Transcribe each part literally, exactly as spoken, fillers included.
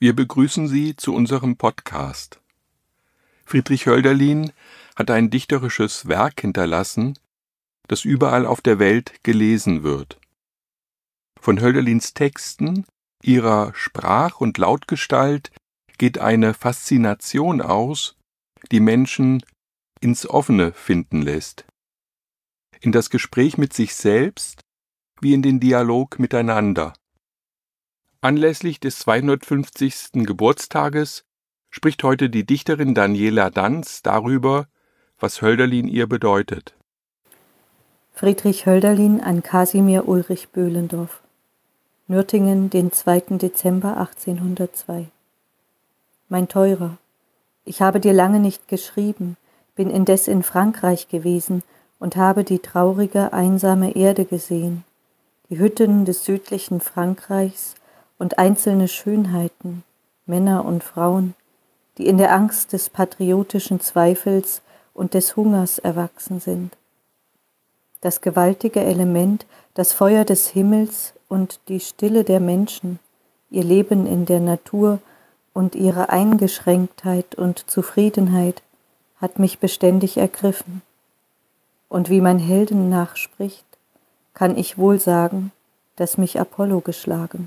Wir begrüßen Sie zu unserem Podcast. Friedrich Hölderlin hat ein dichterisches Werk hinterlassen, das überall auf der Welt gelesen wird. Von Hölderlins Texten, ihrer Sprach- und Lautgestalt geht eine Faszination aus, die Menschen ins Offene finden lässt, in das Gespräch mit sich selbst wie in den Dialog miteinander. Anlässlich des zweihundertfünfzigsten Geburtstages spricht heute die Dichterin Daniela Danz darüber, was Hölderlin ihr bedeutet. Friedrich Hölderlin an Kasimir Ulrich Böhlendorf. Nürtingen, den zweiten Dezember achtzehnhundertzwei. Mein Teurer, ich habe dir lange nicht geschrieben, bin indes in Frankreich gewesen und habe die traurige, einsame Erde gesehen, die Hütten des südlichen Frankreichs und einzelne Schönheiten, Männer und Frauen, die in der Angst des patriotischen Zweifels und des Hungers erwachsen sind. Das gewaltige Element, das Feuer des Himmels und die Stille der Menschen, ihr Leben in der Natur und ihre Eingeschränktheit und Zufriedenheit hat mich beständig ergriffen. Und wie mein Helden nachspricht, kann ich wohl sagen, dass mich Apollo geschlagen.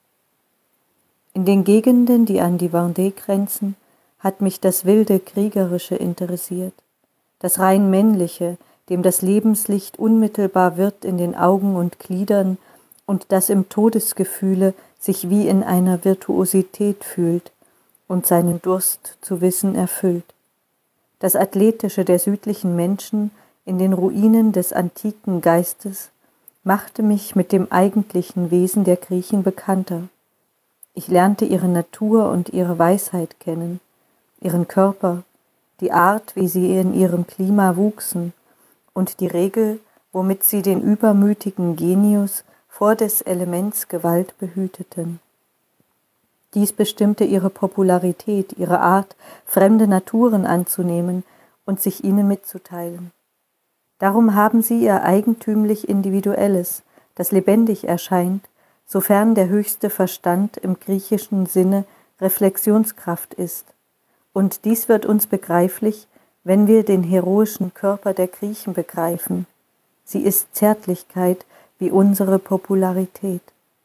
In den Gegenden, die an die Vendée grenzen, hat mich das wilde Kriegerische interessiert, das rein Männliche, dem das Lebenslicht unmittelbar wird in den Augen und Gliedern und das im Todesgefühle sich wie in einer Virtuosität fühlt und seinen Durst zu wissen erfüllt. Das Athletische der südlichen Menschen in den Ruinen des antiken Geistes machte mich mit dem eigentlichen Wesen der Griechen bekannter. Ich lernte ihre Natur und ihre Weisheit kennen, ihren Körper, die Art, wie sie in ihrem Klima wuchsen und die Regel, womit sie den übermütigen Genius vor des Elements Gewalt behüteten. Dies bestimmte ihre Popularität, ihre Art, fremde Naturen anzunehmen und sich ihnen mitzuteilen. Darum haben sie ihr eigentümlich Individuelles, das lebendig erscheint, sofern der höchste Verstand im griechischen Sinne Reflexionskraft ist. Und dies wird uns begreiflich, wenn wir den heroischen Körper der Griechen begreifen. Sie ist Zärtlichkeit wie unsere Popularität.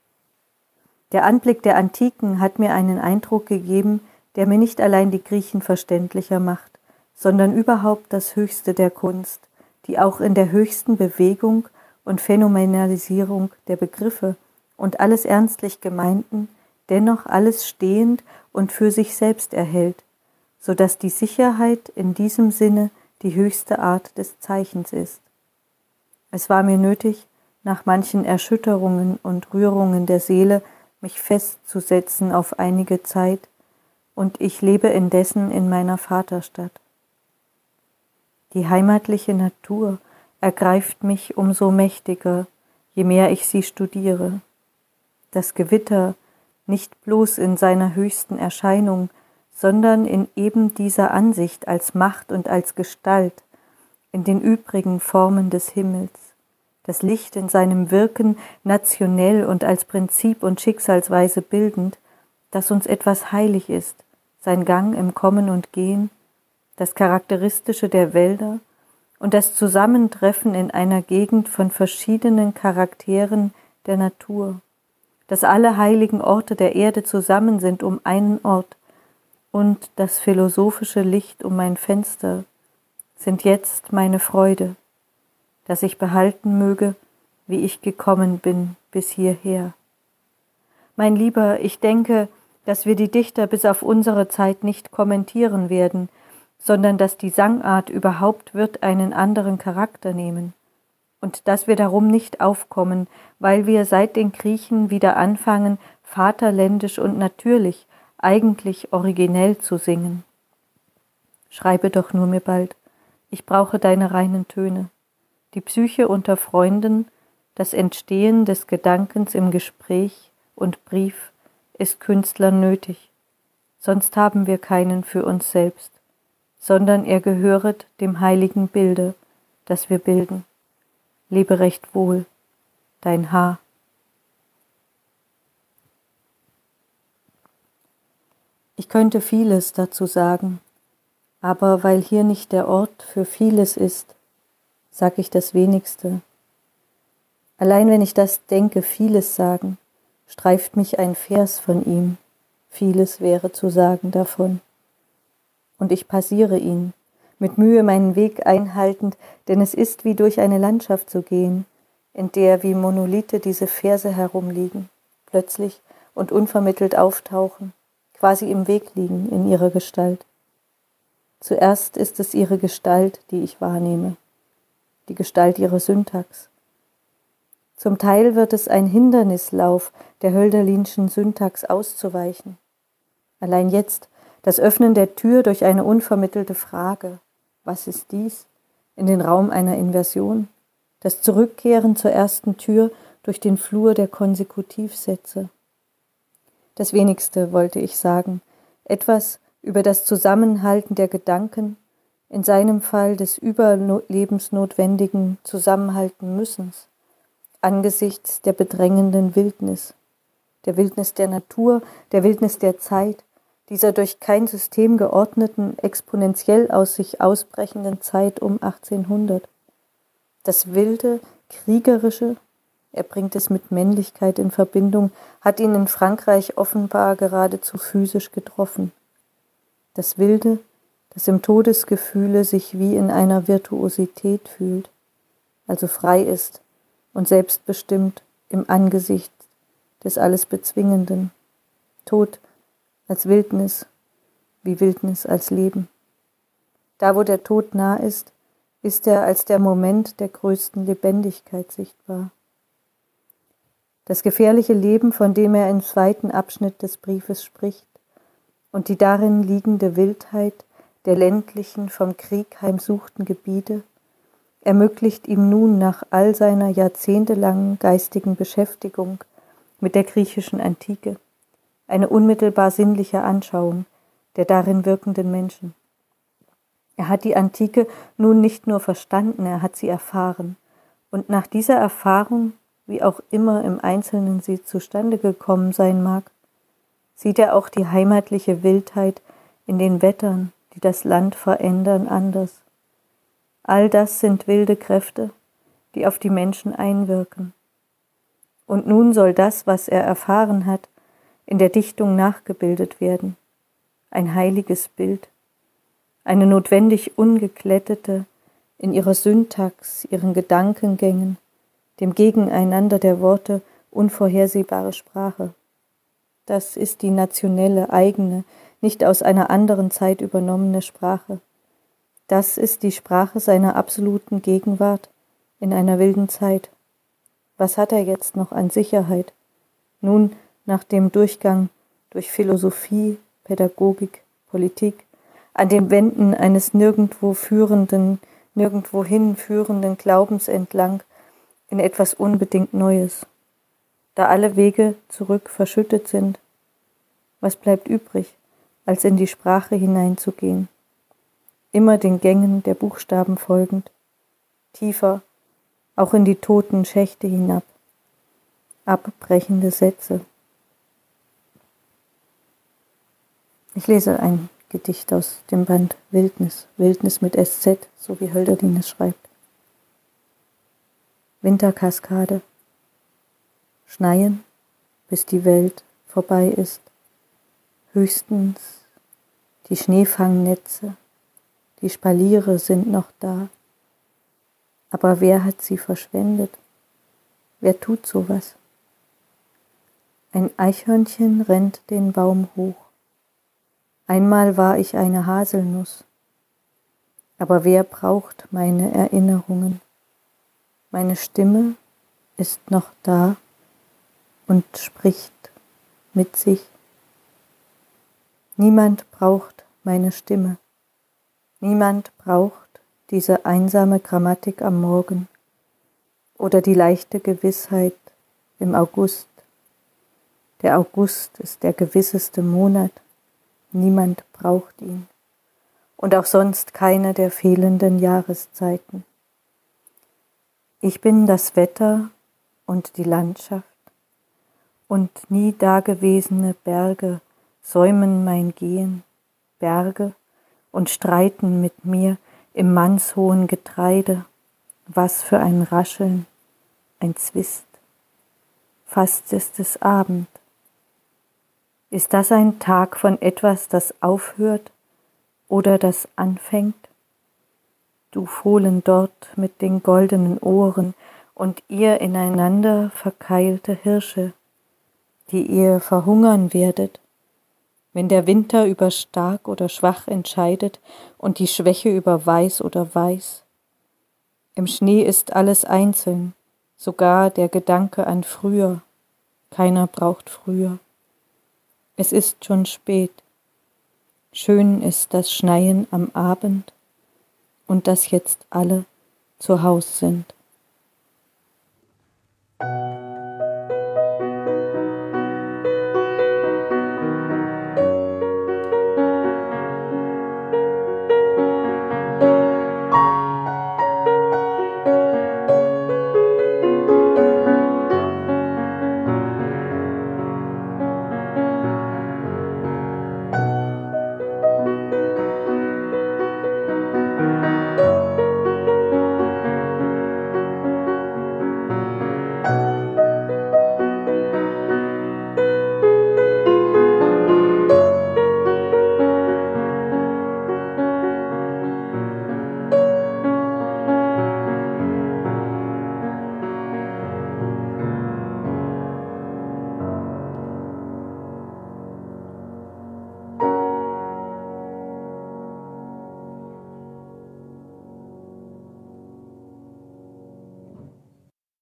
Der Anblick der Antiken hat mir einen Eindruck gegeben, der mir nicht allein die Griechen verständlicher macht, sondern überhaupt das Höchste der Kunst, die auch in der höchsten Bewegung und Phänomenalisierung der Begriffe und alles ernstlich Gemeinten dennoch alles stehend und für sich selbst erhält, so dass die Sicherheit in diesem Sinne die höchste Art des Zeichens ist. Es war mir nötig, nach manchen Erschütterungen und Rührungen der Seele mich festzusetzen auf einige Zeit, und ich lebe indessen in meiner Vaterstadt. Die heimatliche Natur ergreift mich umso mächtiger, je mehr ich sie studiere. Das Gewitter, nicht bloß in seiner höchsten Erscheinung, sondern in eben dieser Ansicht als Macht und als Gestalt, in den übrigen Formen des Himmels, das Licht in seinem Wirken nationell und als Prinzip und Schicksalsweise bildend, das uns etwas heilig ist, sein Gang im Kommen und Gehen, das Charakteristische der Wälder und das Zusammentreffen in einer Gegend von verschiedenen Charakteren der Natur, dass alle heiligen Orte der Erde zusammen sind um einen Ort, und das philosophische Licht um mein Fenster sind jetzt meine Freude, dass ich behalten möge, wie ich gekommen bin bis hierher. Mein Lieber, ich denke, dass wir die Dichter bis auf unsere Zeit nicht kommentieren werden, sondern dass die Sangart überhaupt wird einen anderen Charakter nehmen, und dass wir darum nicht aufkommen, weil wir seit den Griechen wieder anfangen, vaterländisch und natürlich, eigentlich originell zu singen. Schreibe doch nur mir bald, ich brauche deine reinen Töne. Die Psyche unter Freunden, das Entstehen des Gedankens im Gespräch und Brief ist Künstlern nötig, sonst haben wir keinen für uns selbst, sondern er gehöret dem heiligen Bilde, das wir bilden. Lebe recht wohl, dein H. Ich könnte vieles dazu sagen, aber weil hier nicht der Ort für vieles ist, sag ich das Wenigste. Allein wenn ich das denke, vieles sagen, streift mich ein Vers von ihm, vieles wäre zu sagen davon. Und ich passiere ihn, mit Mühe meinen Weg einhaltend, denn es ist wie durch eine Landschaft zu gehen, in der wie Monolithe diese Verse herumliegen, plötzlich und unvermittelt auftauchen, quasi im Weg liegen in ihrer Gestalt. Zuerst ist es ihre Gestalt, die ich wahrnehme, die Gestalt ihrer Syntax. Zum Teil wird es ein Hindernislauf, der Hölderlinschen Syntax auszuweichen. Allein jetzt das Öffnen der Tür durch eine unvermittelte Frage, was ist dies, in den Raum einer Inversion, das Zurückkehren zur ersten Tür durch den Flur der Konsekutivsätze. Das Wenigste wollte ich sagen, etwas über das Zusammenhalten der Gedanken, in seinem Fall des überlebensnotwendigen Zusammenhalten Müssens, angesichts der bedrängenden Wildnis, der Wildnis der Natur, der Wildnis der Zeit, dieser durch kein System geordneten, exponentiell aus sich ausbrechenden Zeit um achtzehnhundert. Das wilde, kriegerische, er bringt es mit Männlichkeit in Verbindung, hat ihn in Frankreich offenbar geradezu physisch getroffen. Das Wilde, das im Todesgefühle sich wie in einer Virtuosität fühlt, also frei ist und selbstbestimmt im Angesicht des alles Bezwingenden. Tod als Wildnis, wie Wildnis als Leben. Da, wo der Tod nah ist, ist er als der Moment der größten Lebendigkeit sichtbar. Das gefährliche Leben, von dem er im zweiten Abschnitt des Briefes spricht, und die darin liegende Wildheit der ländlichen, vom Krieg heimsuchten Gebiete, ermöglicht ihm nun nach all seiner jahrzehntelangen geistigen Beschäftigung mit der griechischen Antike eine unmittelbar sinnliche Anschauung der darin wirkenden Menschen. Er hat die Antike nun nicht nur verstanden, er hat sie erfahren. Und nach dieser Erfahrung, wie auch immer im Einzelnen sie zustande gekommen sein mag, sieht er auch die heimatliche Wildheit in den Wettern, die das Land verändern, anders. All das sind wilde Kräfte, die auf die Menschen einwirken. Und nun soll das, was er erfahren hat, in der Dichtung nachgebildet werden. Ein heiliges Bild, eine notwendig ungeklettete, in ihrer Syntax, ihren Gedankengängen, dem Gegeneinander der Worte unvorhersehbare Sprache. Das ist die nationelle, eigene, nicht aus einer anderen Zeit übernommene Sprache. Das ist die Sprache seiner absoluten Gegenwart in einer wilden Zeit. Was hat er jetzt noch an Sicherheit? Nun, nach dem Durchgang durch Philosophie, Pädagogik, Politik, an den Wänden eines nirgendwo führenden, nirgendwohin führenden Glaubens entlang, in etwas unbedingt Neues. Da alle Wege zurück verschüttet sind, was bleibt übrig, als in die Sprache hineinzugehen, immer den Gängen der Buchstaben folgend, tiefer, auch in die toten Schächte hinab, abbrechende Sätze. Ich lese ein Gedicht aus dem Band Wildnis, Wildnis mit S Z, so wie Hölderlin es schreibt. Winterkaskade. Schneien, bis die Welt vorbei ist. Höchstens die Schneefangnetze, die Spaliere sind noch da. Aber wer hat sie verschwendet? Wer tut sowas? Ein Eichhörnchen rennt den Baum hoch. Einmal war ich eine Haselnuss. Aber wer braucht meine Erinnerungen? Meine Stimme ist noch da und spricht mit sich. Niemand braucht meine Stimme. Niemand braucht diese einsame Grammatik am Morgen oder die leichte Gewissheit im August. Der August ist der gewisseste Monat. Niemand braucht ihn. Und auch sonst keine der fehlenden Jahreszeiten. Ich bin das Wetter und die Landschaft und nie dagewesene Berge säumen mein Gehen, Berge und streiten mit mir im mannshohen Getreide. Was für ein Rascheln, ein Zwist. Fast ist es Abend. Ist das ein Tag von etwas, das aufhört oder das anfängt? Du Fohlen dort mit den goldenen Ohren und ihr ineinander verkeilte Hirsche, die ihr verhungern werdet, wenn der Winter über stark oder schwach entscheidet und die Schwäche über weiß oder weiß. Im Schnee ist alles einzeln, sogar der Gedanke an früher. Keiner braucht früher. Es ist schon spät. Schön ist das Schneien am Abend und dass jetzt alle zu Haus sind.